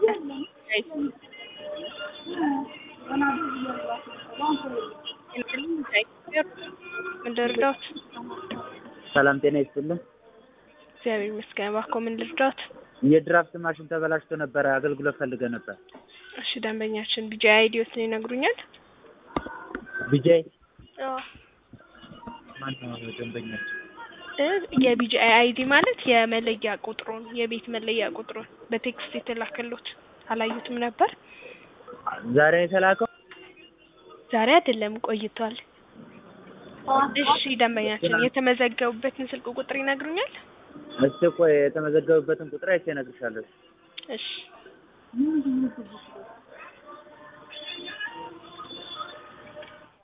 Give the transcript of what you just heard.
ምን ልርዳዎት? ሰላም ጤና ይስጥልኝ። እግዚአብሔር ይመስገን። እባክዎ ምን ልርዳዎት? የድራፍት ማሽን ተበላሽቶ ነበር፣ አገልግሎት ፈልገን ነበር። እሺ ደንበኛችን ቢጂአይ አይዲዎትን ይነግሩኛል? ቢጂአይ? አዎ። ማነው ደንበኛችን? የቢጂአይ አይዲ ማለት የመለያ ቁጥሩን የቤት መለያ ቁጥሩን በቴክስት የተላከሉት አላዩትም ነበር? ዛሬ የተላከው? ዛሬ አይደለም ቆይቷል። እሺ ደንበኛችን የተመዘገቡበትን ስልክ ቁጥር ይነግሩኛል? እሺ ቆይ የተመዘገቡበትን ቁጥር አይቼ እነግርሻለሁ። እሺ